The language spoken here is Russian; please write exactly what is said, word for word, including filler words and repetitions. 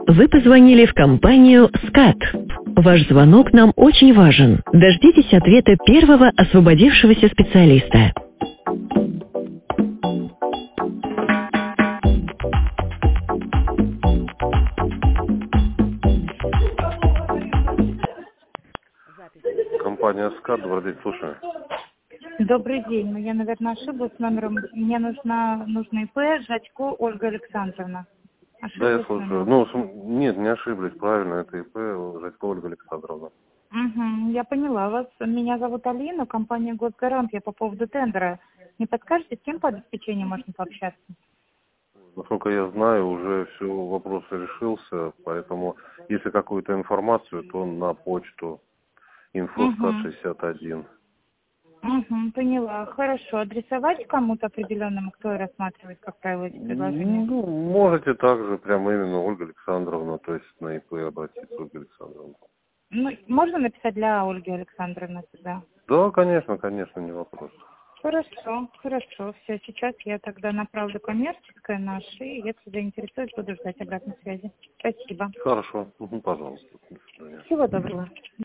Вы позвонили в компанию «Скат». Ваш звонок нам очень важен. Дождитесь ответа первого освободившегося специалиста. Компания «Скат», добрый день, слушаю. Добрый день. Ну, я, наверное, ошиблась с номером. Мне нужна, нужна ИП Жачко Ольга Александровна. Да, я Ошиблась слушаю. номером? Ну, с- нет, не ошиблись, правильно, это ИП Жачко Ольга Александровна. Угу, я поняла вас. Меня зовут Алина, компания «Госгарант». Я по поводу тендера. Не подскажете, с кем по обеспечению можно пообщаться? Насколько я знаю, уже все, вопрос решился, поэтому если какую-то информацию, то на почту инфоскат Угу. шестьдесят один. Угу, поняла. Хорошо. Адресовать кому-то определенному, кто рассматривает, как правило, эти предложения? Ну, можете также прямо именно Ольга Александровна, то есть на ИП обратиться, Ольга Александровна. Ну, можно написать для Ольги Александровны тогда? Да, конечно, конечно, не вопрос. Хорошо, хорошо. Все, сейчас я тогда направлю коммерческое наше, и если заинтересует, буду ждать обратной связи. Спасибо. Хорошо, Мгм, пожалуйста. До свидания. Всего доброго.